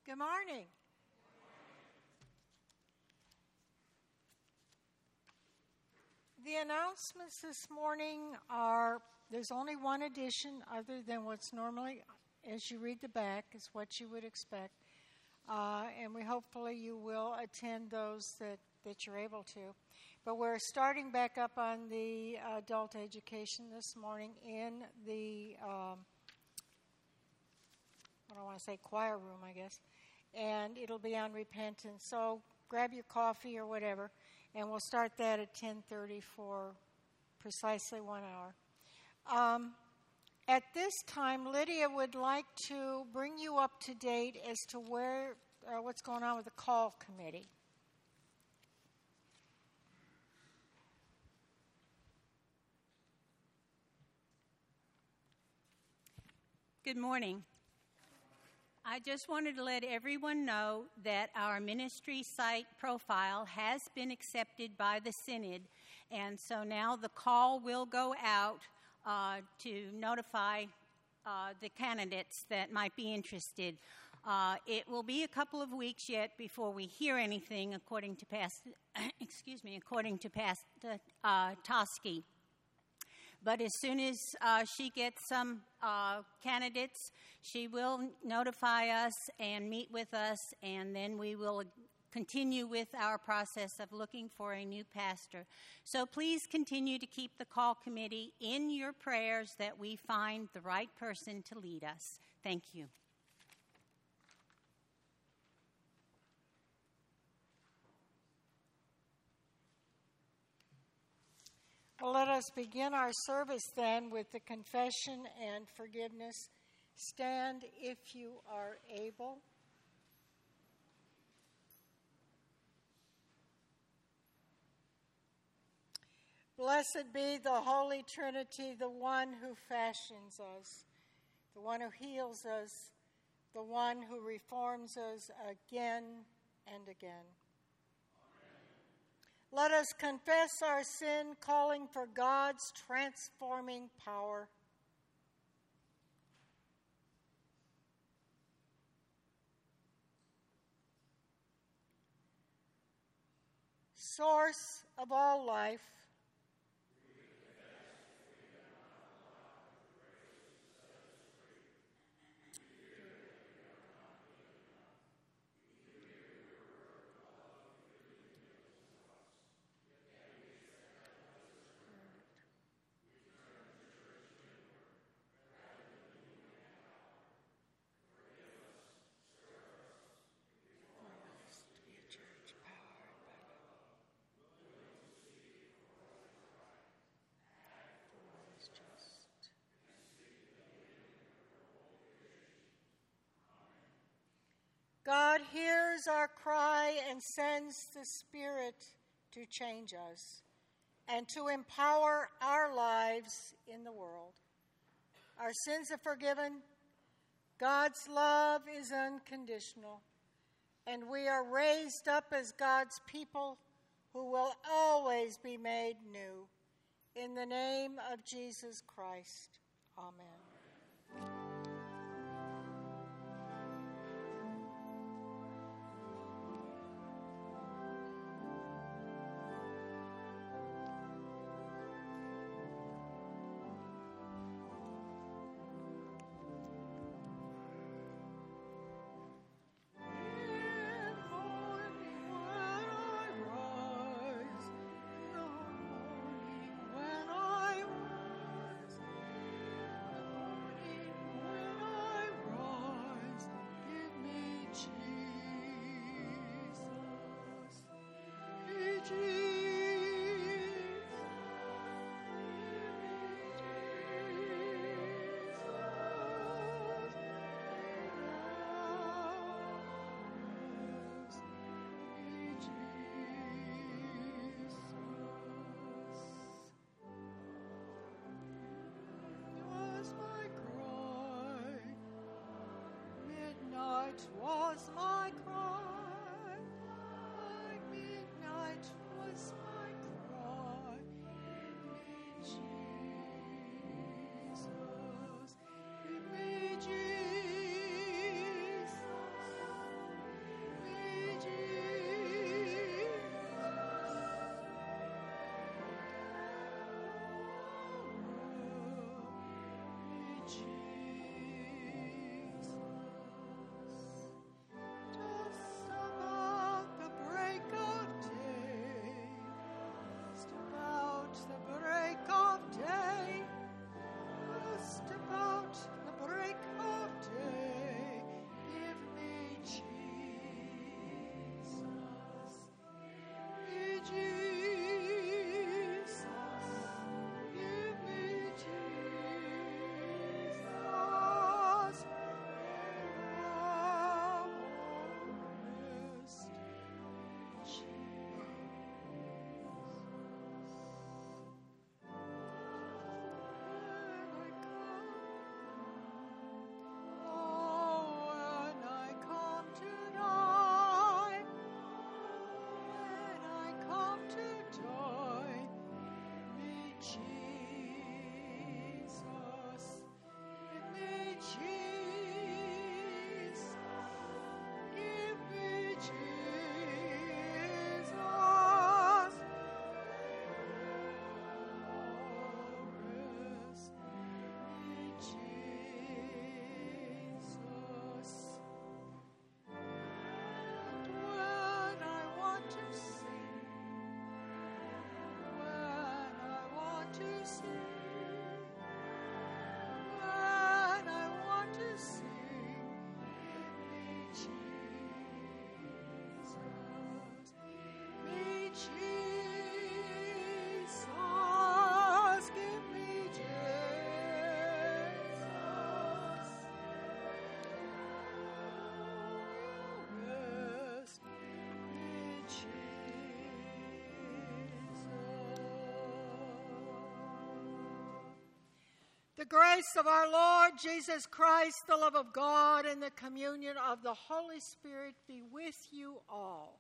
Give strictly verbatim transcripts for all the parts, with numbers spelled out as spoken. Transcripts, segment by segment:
Good morning. The announcements this morning are, there's only one addition other than what's normally, as you read the back, is what you would expect. Uh, and we hopefully you will attend those that, that you're able to. But we're starting back up on the adult education this morning in the, um, I don't want to say choir room, I guess. And it'll be on repentance. So grab your coffee or whatever, and we'll start that at ten thirty for precisely one hour. Um, at this time, Lydia would like to bring you up to date as to where, uh, what's going on with the call committee. Good morning. I just wanted to let everyone know that our ministry site profile has been accepted by the Synod, and so now the call will go out uh, to notify uh, the candidates that might be interested. Uh, it will be a couple of weeks yet before we hear anything, according to Pastor, excuse me, according to Pastor uh, Toski. But as soon as uh, she gets some uh, candidates, she will notify us and meet with us, and then we will continue with our process of looking for a new pastor. So please continue to keep the call committee in your prayers that we find the right person to lead us. Thank you. Well, let us begin our service then with the confession and forgiveness. Stand if you are able. Blessed be the Holy Trinity, the one who fashions us, the one who heals us, the one who reforms us again and again. Let us confess our sin, calling for God's transforming power. Source of all life, God hears our cry and sends the Spirit to change us and to empower our lives in the world. Our sins are forgiven, God's love is unconditional, and we are raised up as God's people who will always be made new. In the name of Jesus Christ, amen. Was my cry, my midnight was my cry, Jesus, give me Jesus. grace of our Lord Jesus Christ, the love of God, and the communion of the Holy Spirit be with you all.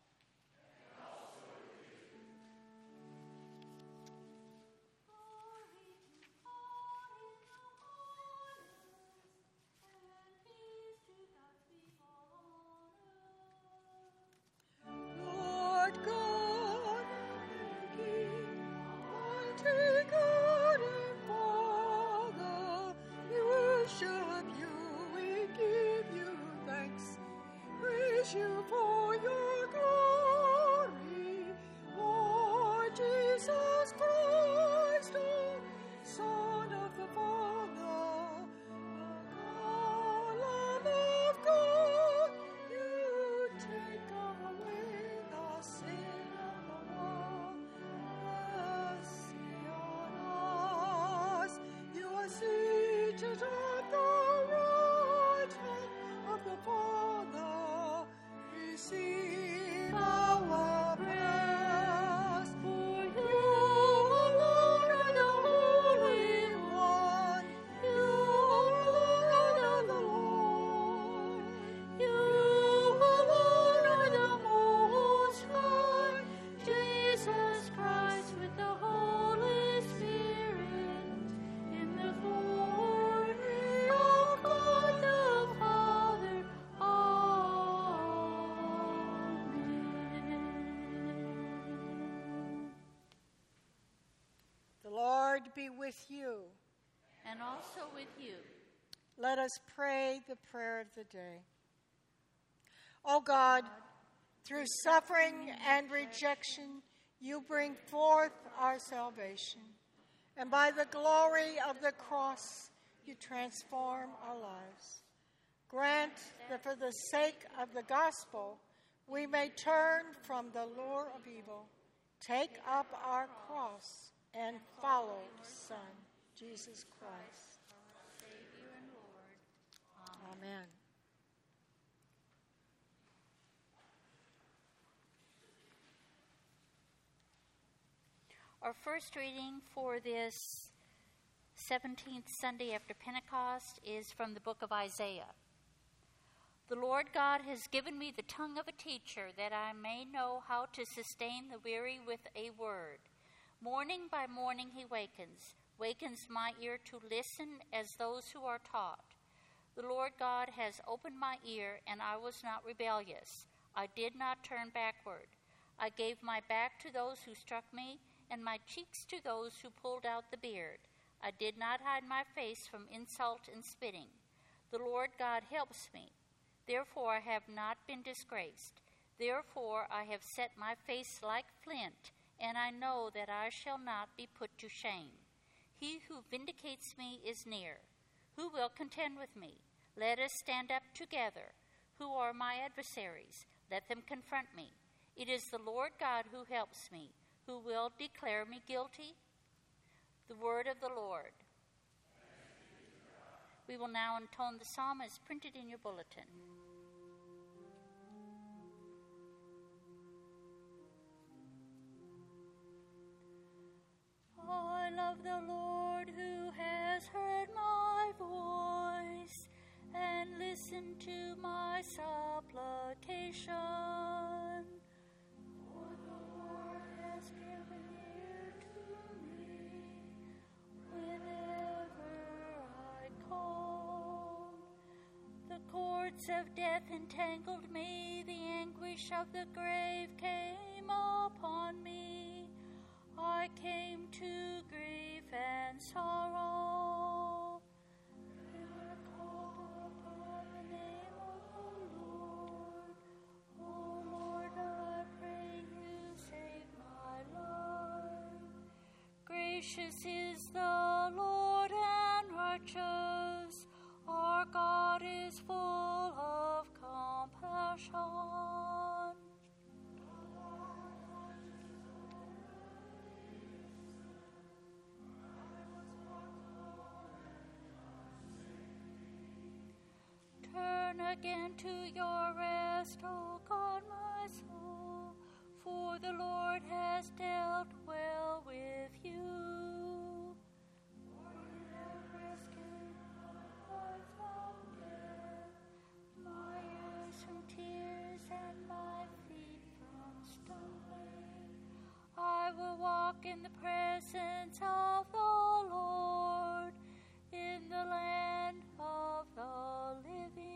You for your glory, Lord Jesus Christ, O Son of the Father, the Lamb of God, you take away the sin of the world. Mercy on us. You are seated at the right hand of the Father. Receive our prayers, for you alone are the Holy One. You alone are the Lord. You alone are the Most High. Jesus Christ with the Holy Spirit, in the glory of God the Father. The Lord be with you. And also with you. Let us pray the prayer of the day. O God, through suffering and rejection, you bring forth our salvation. And by the glory of the cross, you transform our lives. Grant that for the sake of the gospel, we may turn from the lure of evil, take up our cross, and follow the Son, Jesus Christ. Our Savior and Lord. Amen. Amen. Our first reading for this seventeenth Sunday after Pentecost is from the book of Isaiah. The Lord God has given me the tongue of a teacher, that I may know how to sustain the weary with a word. Morning by morning he wakens, wakens my ear to listen as those who are taught. The Lord God has opened my ear, and I was not rebellious. I did not turn backward. I gave my back to those who struck me, and my cheeks to those who pulled out the beard. I did not hide my face from insult and spitting. The Lord God helps me. Therefore I have not been disgraced. Therefore I have set my face like flint, and I know that I shall not be put to shame. He who vindicates me is near. Who will contend with me? Let us stand up together. Who are my adversaries? Let them confront me. It is the Lord God who helps me. Who will declare me guilty? The word of the Lord. We will now intone the psalm as printed in your bulletin. I love the Lord who has heard my voice and listened to my supplication. For the Lord has given ear to me whenever I call. The cords of death entangled me, the anguish of the grave came upon me. I came to grief and sorrow. Then I called upon the name of the Lord. O Lord, I pray you save my life. Gracious is the Lord and righteous. Our God is full of compassion. Turn again to your rest, O God, my soul, for the Lord has dealt well with you. For you have rescued will walk in the presence of the Lord in the land of the living.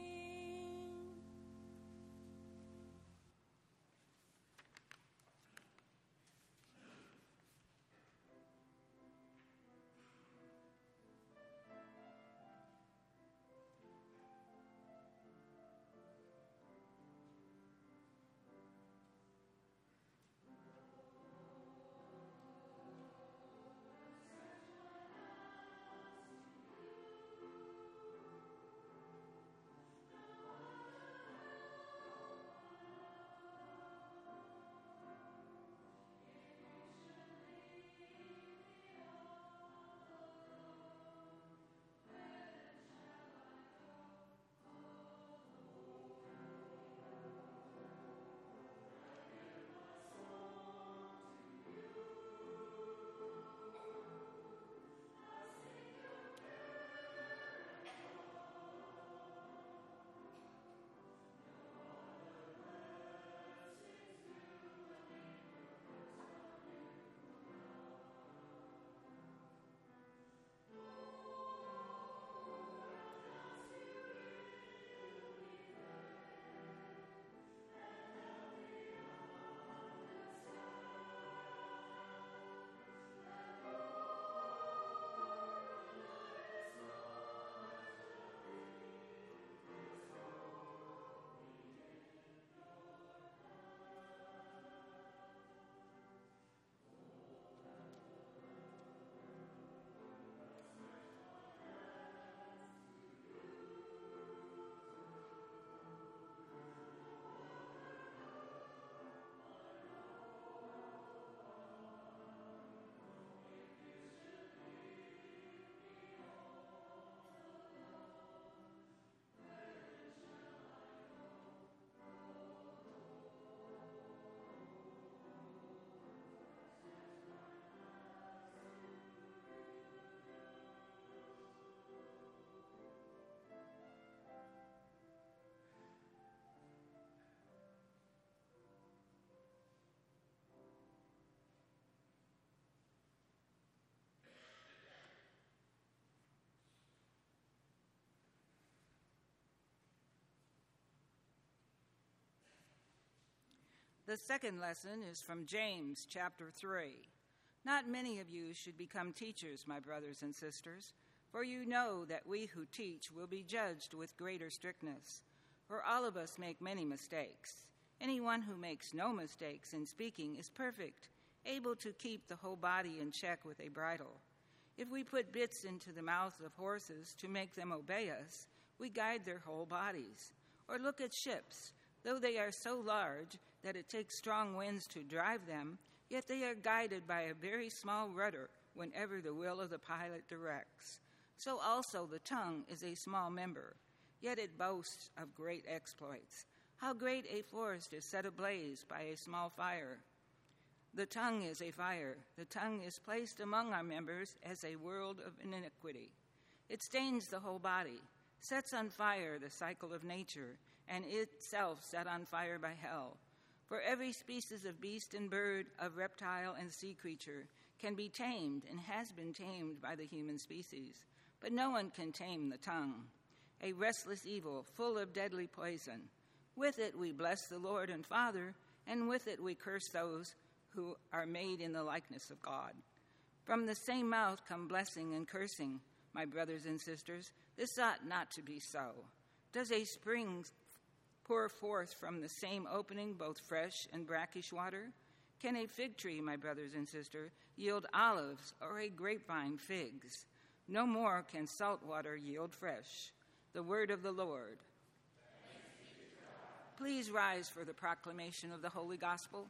The second lesson is from James chapter three. Not many of you should become teachers, my brothers and sisters, for you know that we who teach will be judged with greater strictness. For all of us make many mistakes. Anyone who makes no mistakes in speaking is perfect, able to keep the whole body in check with a bridle. If we put bits into the mouths of horses to make them obey us, we guide their whole bodies. Or look at ships. Though they are so large that it takes strong winds to drive them, yet they are guided by a very small rudder whenever the will of the pilot directs. So also the tongue is a small member, yet it boasts of great exploits. How great a forest is set ablaze by a small fire. The tongue is a fire. The tongue is placed among our members as a world of iniquity. It stains the whole body, sets on fire the cycle of nature, and itself set on fire by hell. For every species of beast and bird, of reptile and sea creature can be tamed and has been tamed by the human species. But no one can tame the tongue, a restless evil full of deadly poison. With it we bless the Lord and Father, and with it we curse those who are made in the likeness of God. From the same mouth come blessing and cursing. My brothers and sisters, this ought not to be so. Does a spring pour forth from the same opening both fresh and brackish water? Can a fig tree, my brothers and sisters, yield olives, or a grapevine figs? No more can salt water yield fresh. The word of the Lord. Please rise for the proclamation of the Holy Gospel.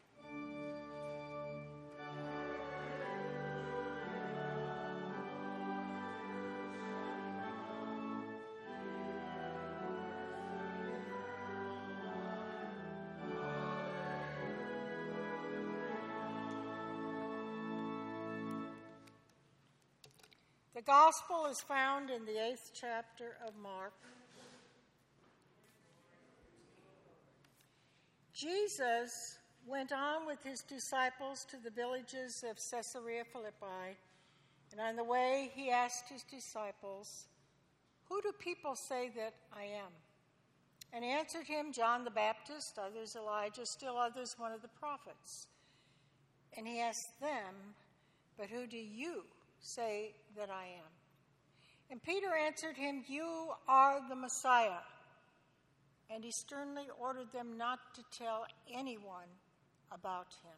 The Gospel is found in the eighth chapter of Mark. Jesus went on with his disciples to the villages of Caesarea Philippi, and on the way he asked his disciples, "Who do people say that I am?" And he answered him, "John the Baptist, others Elijah, still others one of the prophets." And he asked them, "But who do you say that I am?" And Peter answered him, "You are the Messiah." And he sternly ordered them not to tell anyone about him.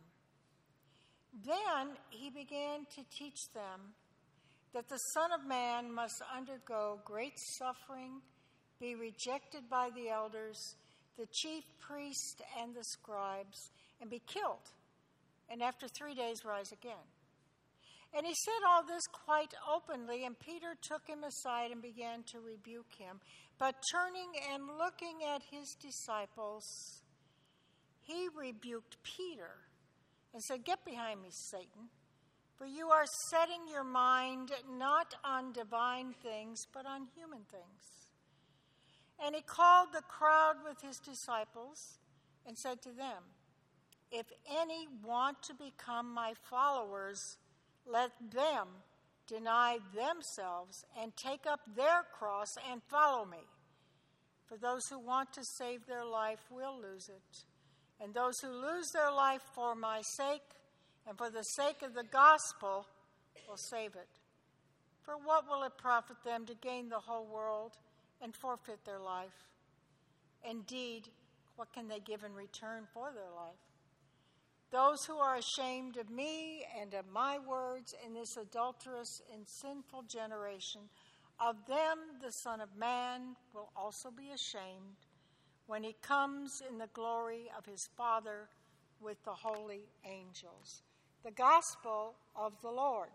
Then he began to teach them that the Son of Man must undergo great suffering, be rejected by the elders, the chief priests and the scribes, and be killed, and after three days rise again. And he said all this quite openly, and Peter took him aside and began to rebuke him. But turning and looking at his disciples, he rebuked Peter and said, "Get behind me, Satan, for you are setting your mind not on divine things, but on human things." And he called the crowd with his disciples and said to them, "If any want to become my followers, let them deny themselves and take up their cross and follow me. For those who want to save their life will lose it, and those who lose their life for my sake and for the sake of the gospel will save it. For what will it profit them to gain the whole world and forfeit their life? Indeed, what can they give in return for their life? Those who are ashamed of me and of my words in this adulterous and sinful generation, of them the Son of Man will also be ashamed when he comes in the glory of his Father with the holy angels." The Gospel of the Lord.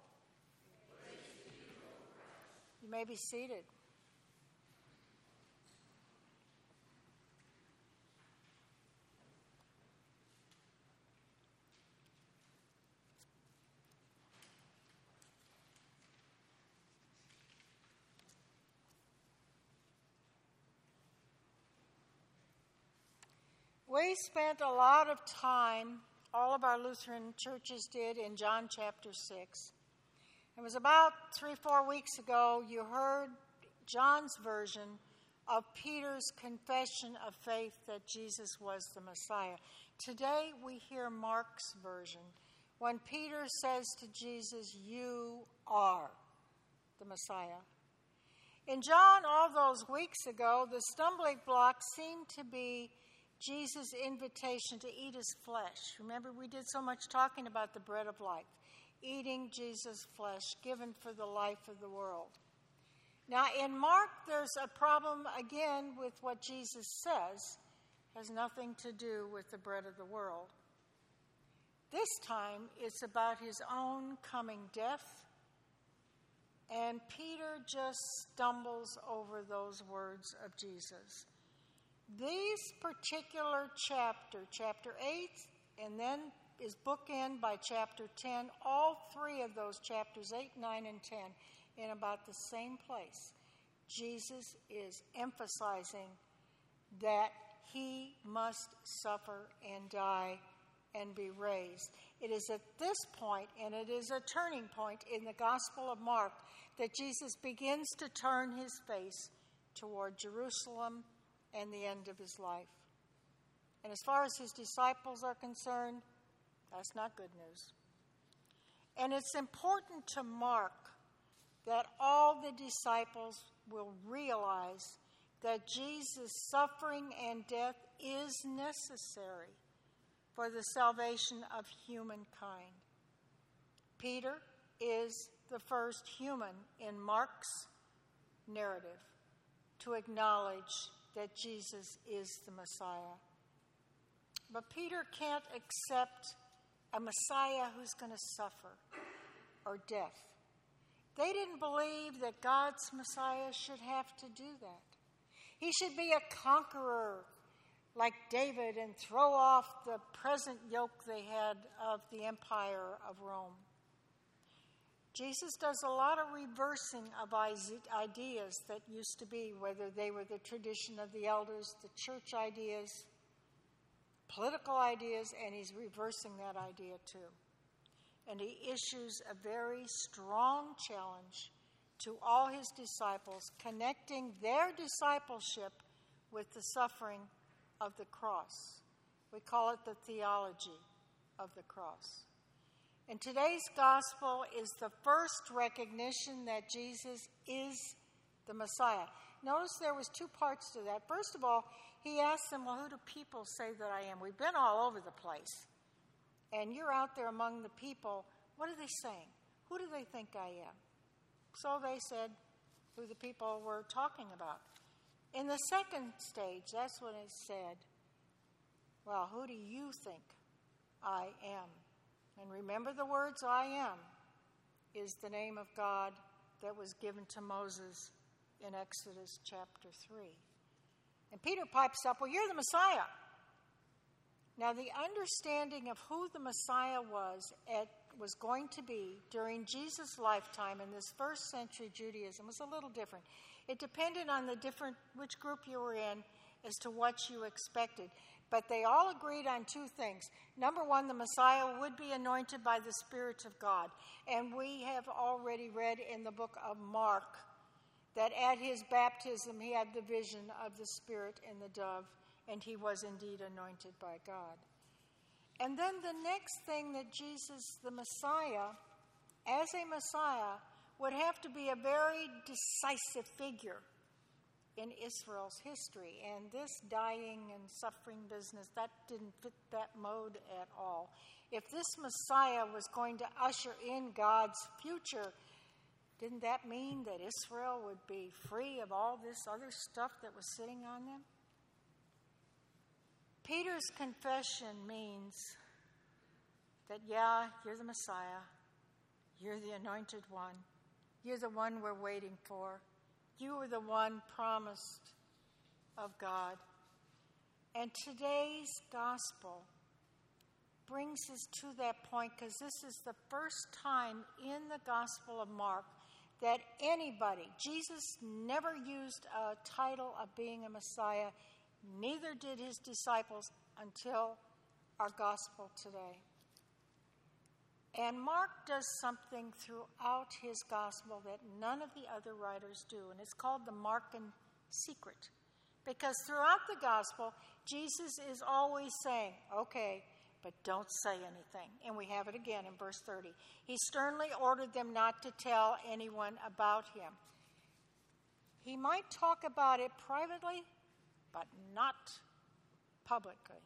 You may be seated. We spent a lot of time, all of our Lutheran churches did, in John chapter six. It was about three, four weeks ago you heard John's version of Peter's confession of faith that Jesus was the Messiah. Today we hear Mark's version when Peter says to Jesus, "You are the Messiah." In John, all those weeks ago, the stumbling block seemed to be Jesus' invitation to eat his flesh. Remember, we did so much talking about the bread of life, eating Jesus' flesh given for the life of the world. Now, in Mark, there's a problem again with what Jesus says has nothing to do with the bread of the world. This time, it's about his own coming death, and Peter just stumbles over those words of Jesus. These particular chapter, chapter eight, and then is bookended by chapter ten, all three of those chapters, eight, nine, and ten, in about the same place. Jesus is emphasizing that he must suffer and die and be raised. It is at this point, and it is a turning point in the Gospel of Mark, that Jesus begins to turn his face toward Jerusalem and the end of his life. And as far as his disciples are concerned, that's not good news. And it's important to Mark that all the disciples will realize that Jesus' suffering and death is necessary for the salvation of humankind. Peter is the first human in Mark's narrative to acknowledge that Jesus is the Messiah. But Peter can't accept a Messiah who's going to suffer or death. They didn't believe that God's Messiah should have to do that. He should be a conqueror like David and throw off the present yoke they had of the empire of Rome. Jesus does a lot of reversing of ideas that used to be, whether they were the tradition of the elders, the church ideas, political ideas, and he's reversing that idea too. And he issues a very strong challenge to all his disciples, connecting their discipleship with the suffering of the cross. We call it the theology of the cross. And today's gospel is the first recognition that Jesus is the Messiah. Notice there was two parts to that. First of all, he asked them, well, who do people say that I am? We've been all over the place. And you're out there among the people. What are they saying? Who do they think I am? So they said who the people were talking about. In the second stage, that's when it said, well, who do you think I am? And remember the words I am is the name of God that was given to Moses in Exodus chapter three. And Peter pipes up, well, you're the Messiah. Now, the understanding of who the Messiah was at, was going to be during Jesus' lifetime in this first century Judaism was a little different. It depended on the different, which group you were in as to what you expected. But they all agreed on two things. Number one, the Messiah would be anointed by the Spirit of God. And we have already read in the book of Mark that at his baptism he had the vision of the Spirit and the dove, and he was indeed anointed by God. And then the next thing that Jesus, the Messiah, as a Messiah, would have to be a very decisive figure in Israel's history. And this dying and suffering business, that didn't fit that mode at all. If this Messiah was going to usher in God's future, didn't that mean that Israel would be free of all this other stuff that was sitting on them? Peter's confession means that, yeah, you're the Messiah. You're the anointed one. You're the one we're waiting for. You are the one promised of God. And today's gospel brings us to that point because this is the first time in the Gospel of Mark that anybody, Jesus never used a title of being a Messiah, neither did his disciples until our gospel today. And Mark does something throughout his gospel that none of the other writers do, and it's called the Markan secret. Because throughout the gospel, Jesus is always saying, okay, but don't say anything. And we have it again in verse thirty. He sternly ordered them not to tell anyone about him. He might talk about it privately, but not publicly.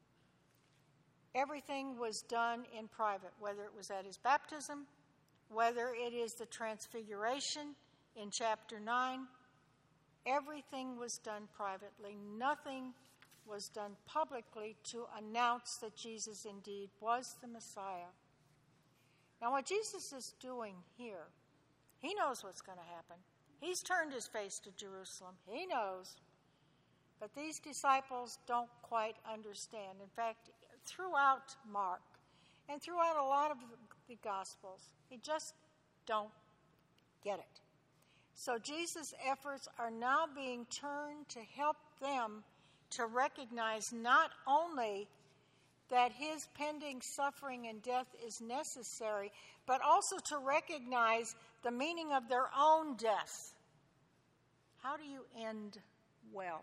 Everything was done in private, whether it was at his baptism, whether it is the transfiguration in chapter nine. Everything was done privately. Nothing was done publicly to announce that Jesus indeed was the Messiah. Now, what Jesus is doing here, he knows what's going to happen. He's turned his face to Jerusalem. He knows. But these disciples don't quite understand. In fact, throughout Mark and throughout a lot of the Gospels, they just don't get it. So Jesus' efforts are now being turned to help them to recognize not only that his pending suffering and death is necessary, but also to recognize the meaning of their own death. How do you end well?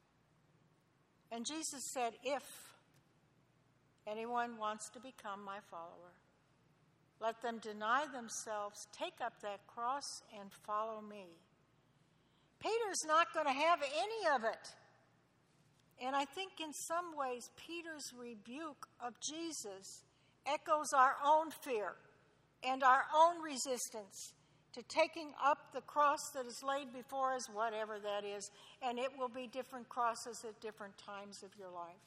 And Jesus said, if anyone wants to become my follower, let them deny themselves, take up that cross, and follow me. Peter's not going to have any of it. And I think in some ways, Peter's rebuke of Jesus echoes our own fear and our own resistance to taking up the cross that is laid before us, whatever that is, and it will be different crosses at different times of your life.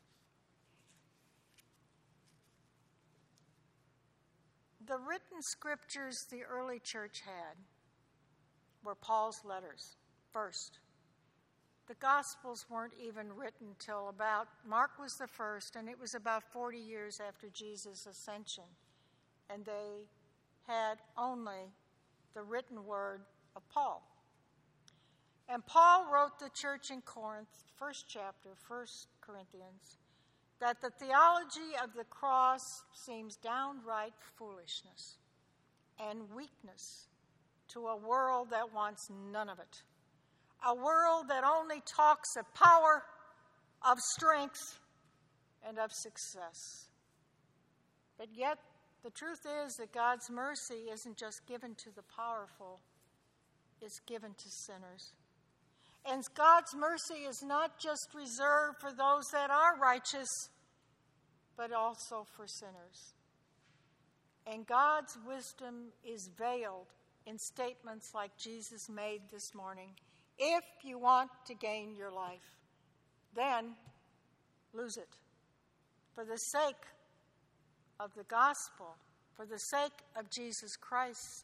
The written scriptures the early church had were Paul's letters first. The Gospels weren't even written till about, Mark was the first, and it was about forty years after Jesus' ascension. And they had only the written word of Paul. And Paul wrote the church in Corinth, first chapter, First Corinthians, that the theology of the cross seems downright foolishness and weakness to a world that wants none of it. A world that only talks of power, of strength, and of success. But yet, the truth is that God's mercy isn't just given to the powerful, it's given to sinners. And God's mercy is not just reserved for those that are righteous, but also for sinners. And God's wisdom is veiled in statements like Jesus made this morning. If you want to gain your life, then lose it. For the sake of the gospel, for the sake of Jesus Christ.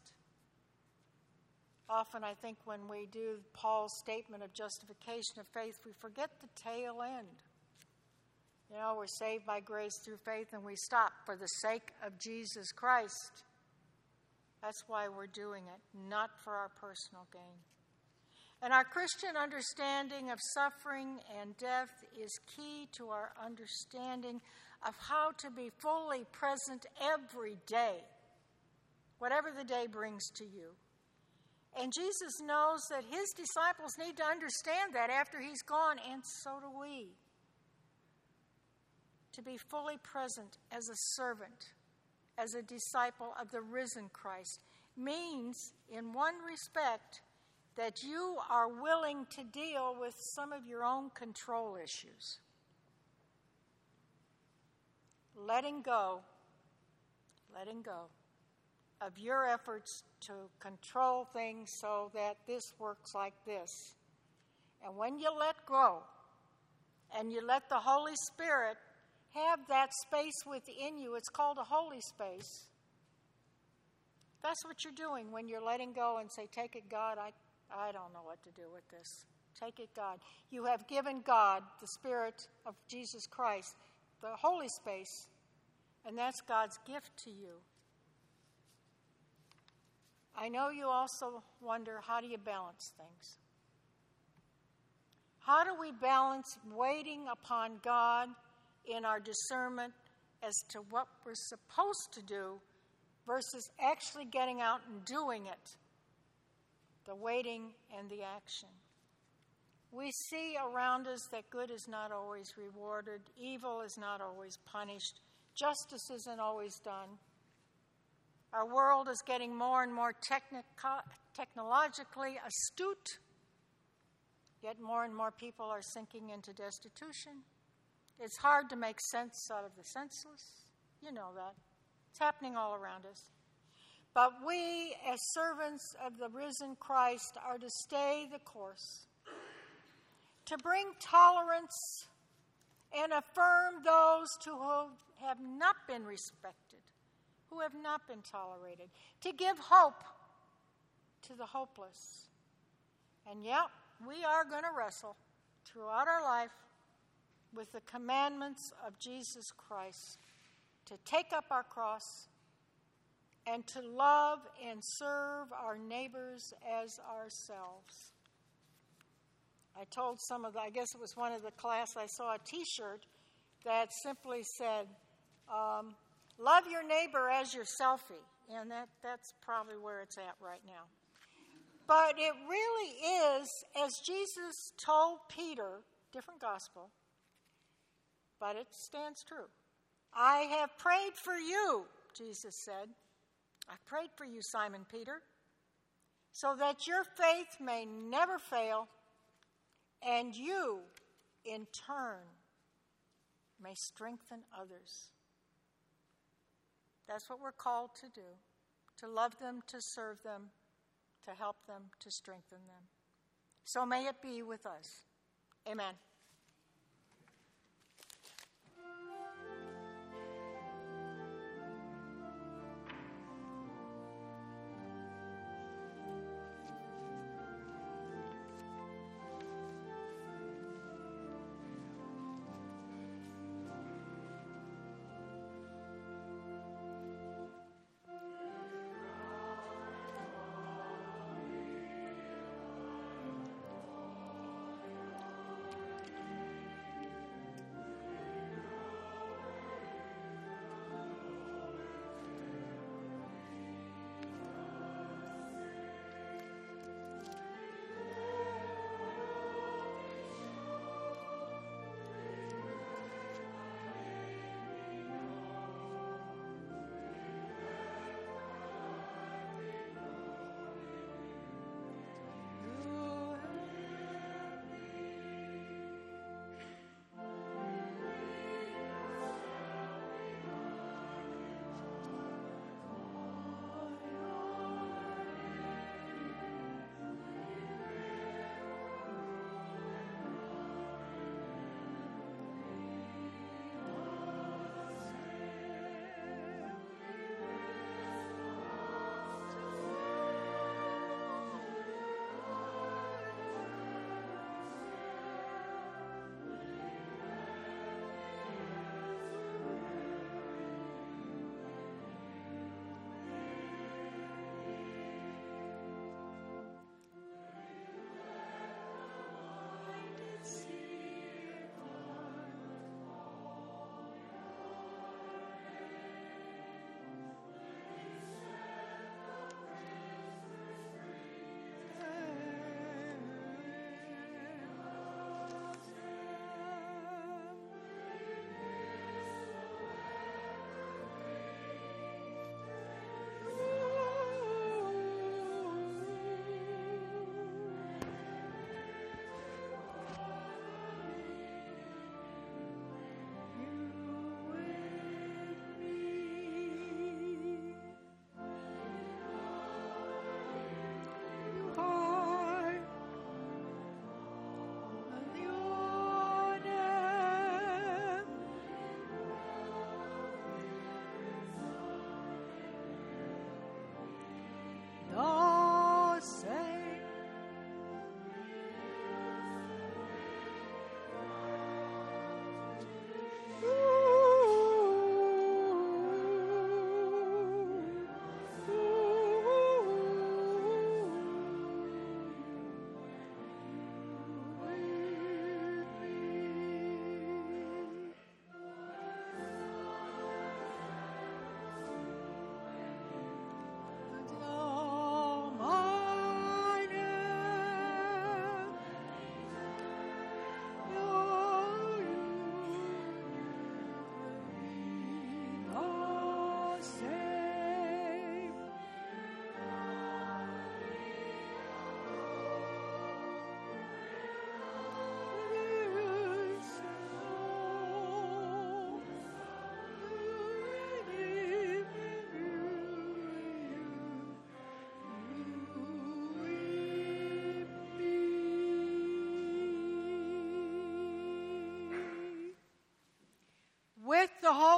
Often I think when we do Paul's statement of justification of faith, we forget the tail end. You know, we're saved by grace through faith and we stop for the sake of Jesus Christ. That's why we're doing it, not for our personal gain. And our Christian understanding of suffering and death is key to our understanding of how to be fully present every day, whatever the day brings to you. And Jesus knows that his disciples need to understand that after he's gone, and so do we. To be fully present as a servant, as a disciple of the risen Christ, means, in one respect, that you are willing to deal with some of your own control issues. Letting go, letting go of your efforts to control things so that this works like this. And when you let go and you let the Holy Spirit have that space within you, it's called a holy space. That's what you're doing when you're letting go and say, take it, God, I, I don't know what to do with this. Take it, God. You have given God, the Spirit of Jesus Christ, the holy space, and that's God's gift to you. I know you also wonder, how do you balance things? How do we balance waiting upon God in our discernment as to what we're supposed to do versus actually getting out and doing it? The waiting and the action. We see around us that good is not always rewarded, evil is not always punished, justice isn't always done. Our world is getting more and more technico- technologically astute, yet more and more people are sinking into destitution. It's hard to make sense out of the senseless. You know that. It's happening all around us. But we, as servants of the risen Christ, are to stay the course, to bring tolerance and affirm those to who have not been respected, who have not been tolerated, to give hope to the hopeless. And yet, we are going to wrestle throughout our life with the commandments of Jesus Christ, to take up our cross and to love and serve our neighbors as ourselves. I told some of the, I guess it was one of the class, I saw a t-shirt that simply said, um, love your neighbor as your selfie. And that, that's probably where it's at right now. But it really is, as Jesus told Peter, different gospel, but it stands true. I have prayed for you, Jesus said. I've prayed for you, Simon Peter, so that your faith may never fail, and you, in turn, may strengthen others. That's what we're called to do, to love them, to serve them, to help them, to strengthen them. So may it be with us. Amen.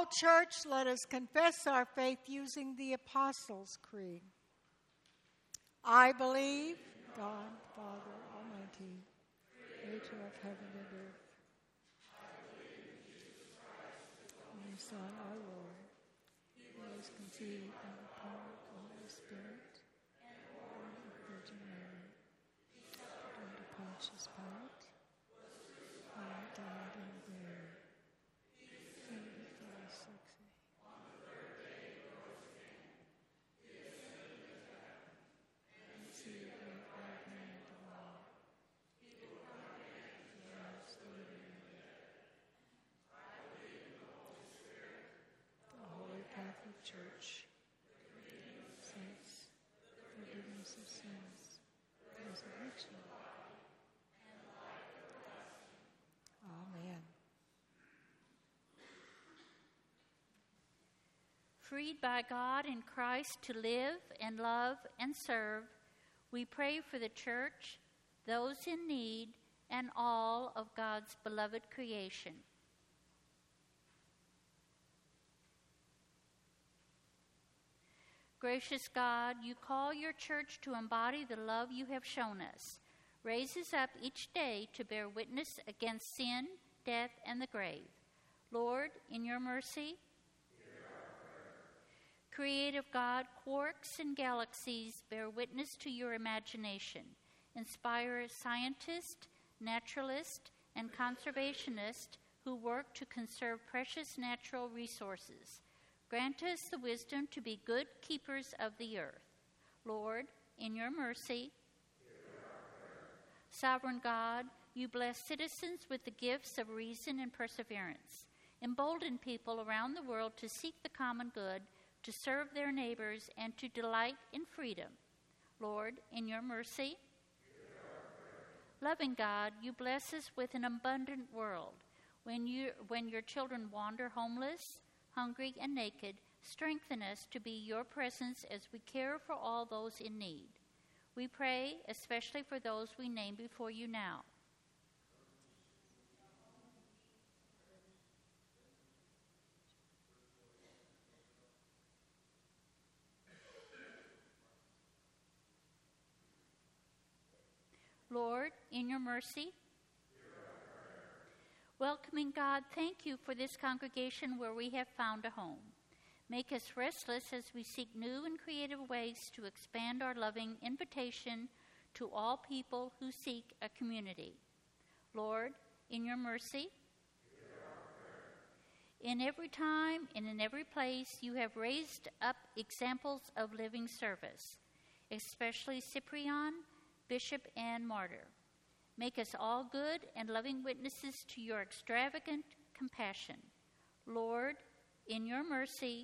church, let us confess our faith using the Apostles' Creed. I believe God, Father Almighty, creator of heaven and earth, and His Son, our Lord, who was conceived in the power of the Holy Spirit, born of the Virgin Mary, under Pontius Pilate, and died and buried. Descended to the sixth day. On the third day he rose again. He ascended to heaven, and seated at the right hand of God. He will come again to judge the living and the dead. I believe in the Holy Spirit, the Holy Catholic Church, the communion of saints, the forgiveness of sins, the resurrection of the body, and the life everlasting. Amen. Freed by God in Christ to live and love and serve, we pray for the church, those in need, and all of God's beloved creation. Gracious God, you call your church to embody the love you have shown us. Raise us up each day to bear witness against sin, death, and the grave. Lord, in your mercy, creative God, quarks and galaxies bear witness to your imagination. Inspire scientists, naturalists, and conservationists who work to conserve precious natural resources. Grant us the wisdom to be good keepers of the earth. Lord, in your mercy, sovereign God, you bless citizens with the gifts of reason and perseverance. Embolden people around the world to seek the common good, to serve their neighbors, and to delight in freedom. Lord, in your mercy, loving God, you bless us with an abundant world. When, you, when your children wander homeless, hungry, and naked, strengthen us to be your presence as we care for all those in need. We pray especially for those we name before you now. Lord, in your mercy, welcoming God, thank you for this congregation where we have found a home. Make us restless as we seek new and creative ways to expand our loving invitation to all people who seek a community. Lord, in your mercy, in every time and in every place, you have raised up examples of living service, especially Cyprian, Bishop, and Martyr. Make us all good and loving witnesses to your extravagant compassion. Lord, in your mercy,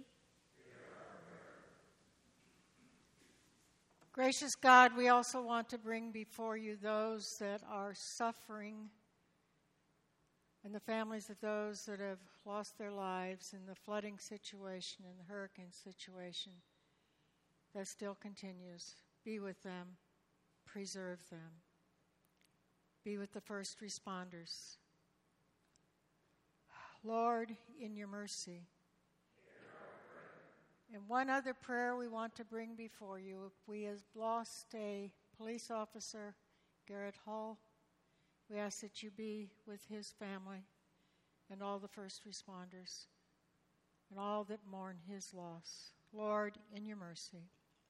gracious God, we also want to bring before you those that are suffering and the families of those that have lost their lives in the flooding situation and the hurricane situation that still continues. Be with them. Preserve them. Be with the first responders. Lord, in your mercy. And one other prayer we want to bring before you. We have lost a police officer, Garrett Hall. We ask that you be with his family and all the first responders and all that mourn his loss. Lord, in your mercy.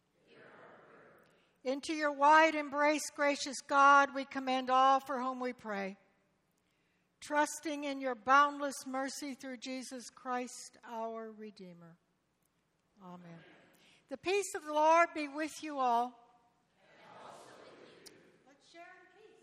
Into your wide embrace, gracious God, we commend all for whom we pray, trusting in your boundless mercy through Jesus Christ, our Redeemer. Amen. The peace of the Lord be with you all. And also with you. Let's share in peace.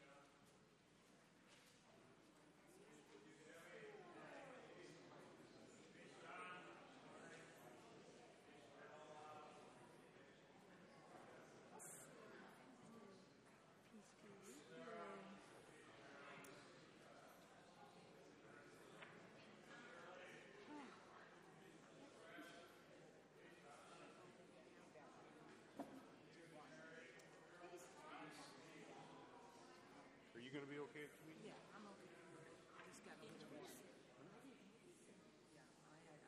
Are you going to be okay at communion? Yeah, I'm okay. I just got a little. Yeah, I had.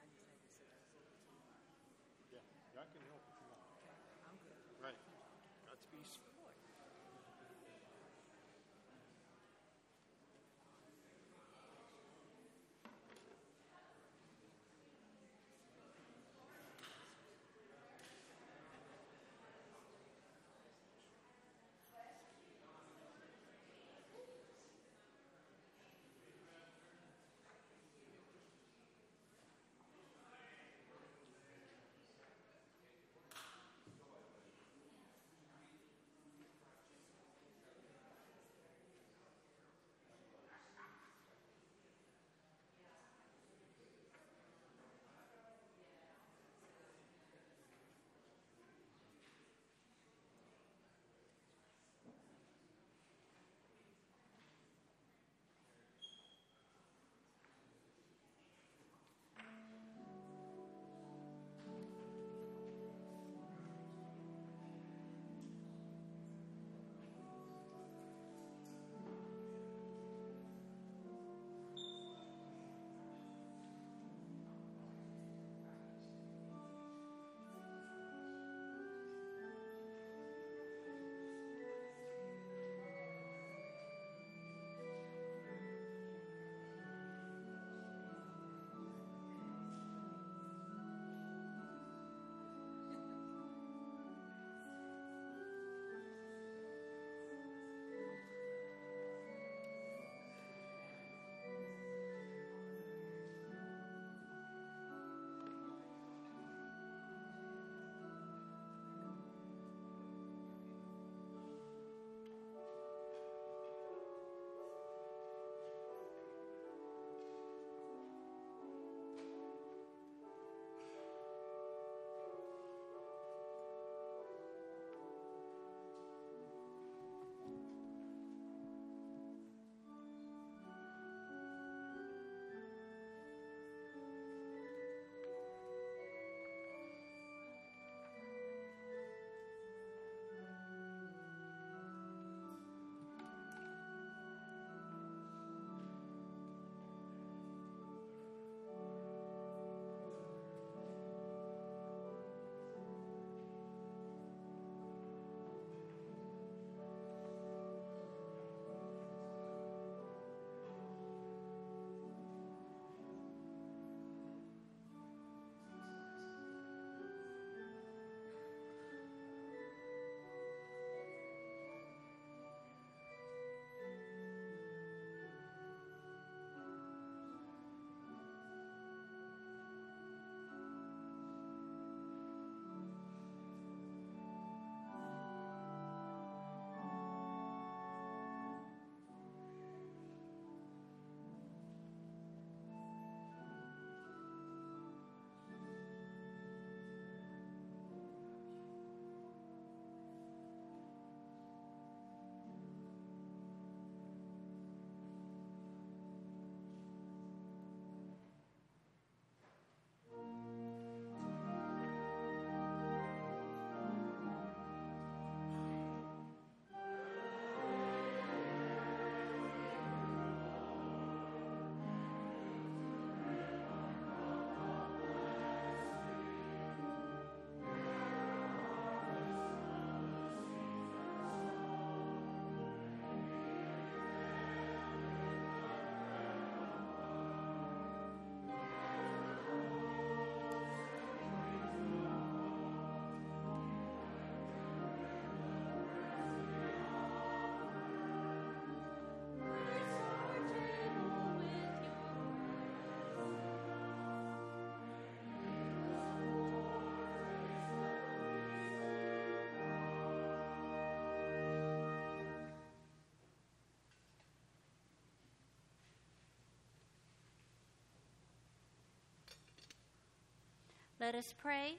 Let us pray.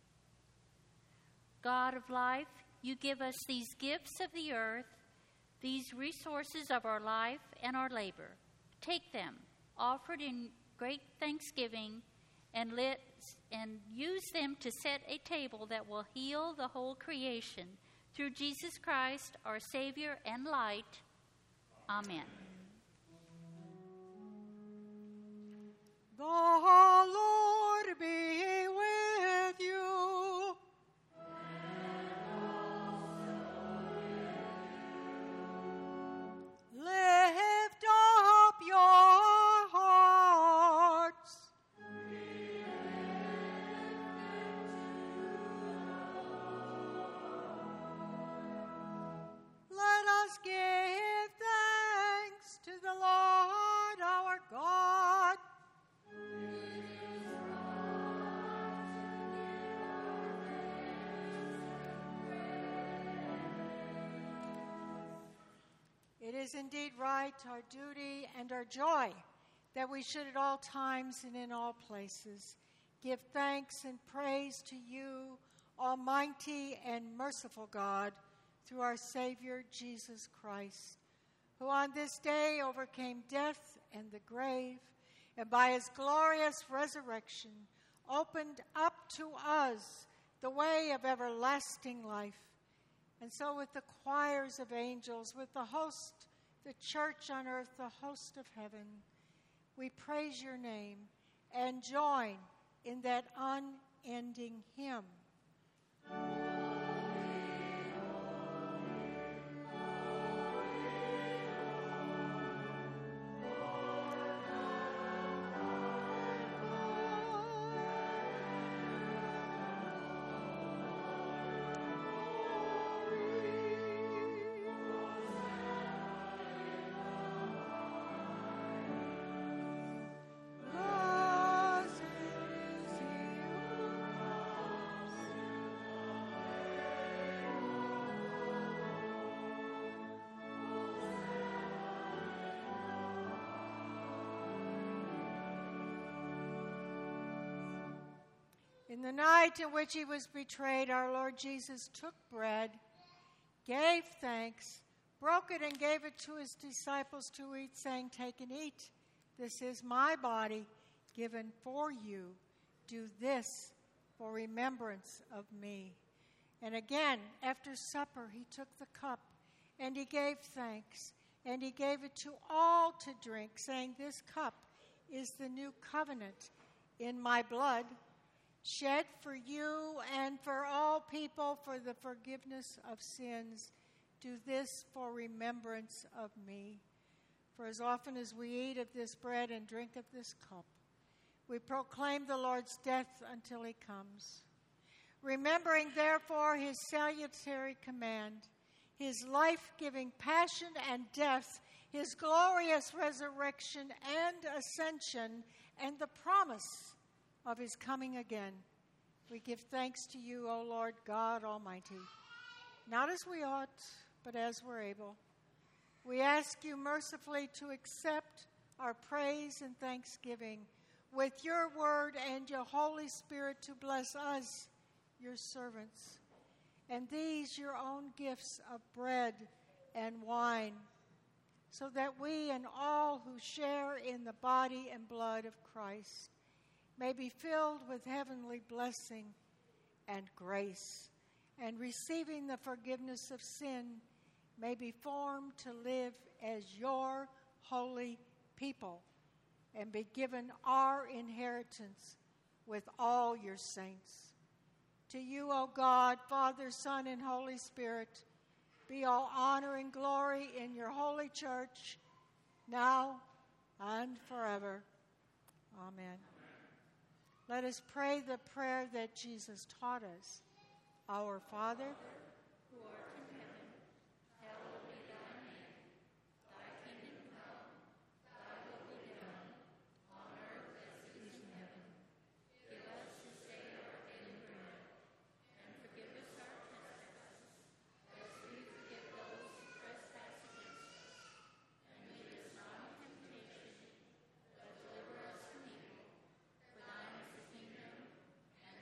God of life, you give us these gifts of the earth, these resources of our life and our labor. Take them, offered in great thanksgiving, and let and use them to set a table that will heal the whole creation. Through Jesus Christ, our Savior and light. Amen. The Lord be with you. Lift up your hearts. Let us give thanks to the Lord our God. It is indeed right, our duty and our joy, that we should at all times and in all places give thanks and praise to you, Almighty and merciful God, through our Savior Jesus Christ, who on this day overcame death and the grave, and by his glorious resurrection opened up to us the way of everlasting life. And so with the choirs of angels, with the host, the church on earth, the host of heaven, we praise your name and join in that unending hymn. In the night in which he was betrayed, our Lord Jesus took bread, gave thanks, broke it, and gave it to his disciples to eat, saying, "Take and eat. This is my body given for you. Do this for remembrance of me." And again, after supper, he took the cup, and he gave thanks, and he gave it to all to drink, saying, "This cup is the new covenant in my blood, shed for you and for all people for the forgiveness of sins. Do this for remembrance of me." For as often as we eat of this bread and drink of this cup, we proclaim the Lord's death until he comes. Remembering, therefore, his salutary command, his life-giving passion and death, his glorious resurrection and ascension, and the promise of his coming again, we give thanks to you, O Lord God Almighty, not as we ought, but as we're able. We ask you mercifully to accept our praise and thanksgiving with your word and your Holy Spirit to bless us, your servants, and these your own gifts of bread and wine, so that we and all who share in the body and blood of Christ may be filled with heavenly blessing and grace, and receiving the forgiveness of sin, may be formed to live as your holy people and be given our inheritance with all your saints. To you, O God, Father, Son, and Holy Spirit, be all honor and glory in your holy church, now and forever. Amen. Let us pray the prayer that Jesus taught us. Our Father, Who art in heaven, hallowed be thy name. Thy kingdom come, thy will be done, on earth as it is in heaven. Give us this day our daily bread, and forgive us our trespasses, as we forgive those who trespass against us. And lead us not into temptation, but deliver us from evil. For thine is the kingdom, and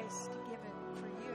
Christ given for you.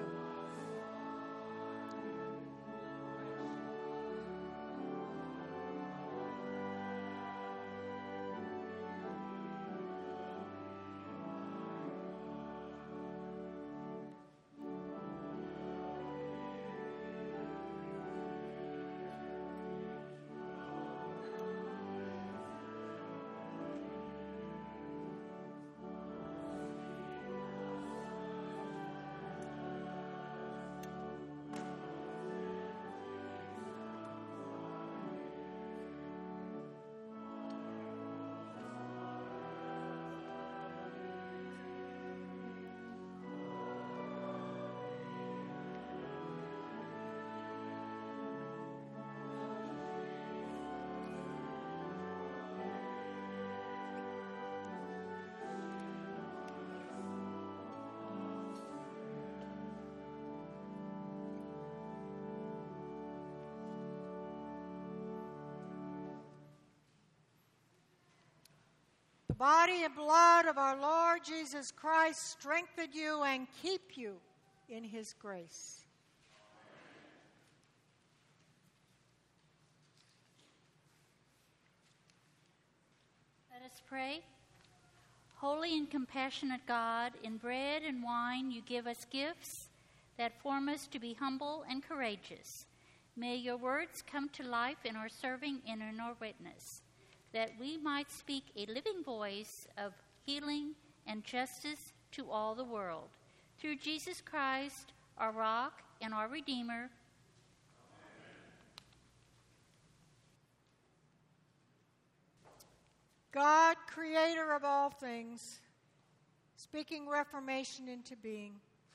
The body and blood of our Lord Jesus Christ strengthen you and keep you in his grace. Let us pray. Holy and compassionate God, in bread and wine you give us gifts that form us to be humble and courageous. May your words come to life in our serving and in our witness, that we might speak a living voice of healing and justice to all the world. Through Jesus Christ, our rock and our Redeemer. God, creator of all things, speaking reformation into being.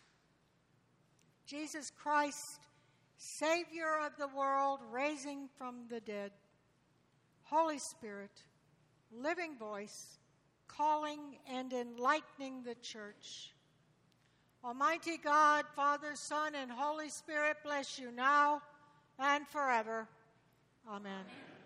Jesus Christ, Savior of the world, raising from the dead. Holy Spirit, living voice, calling and enlightening the church. Almighty God, Father, Son, and Holy Spirit bless you now and forever. Amen. Amen.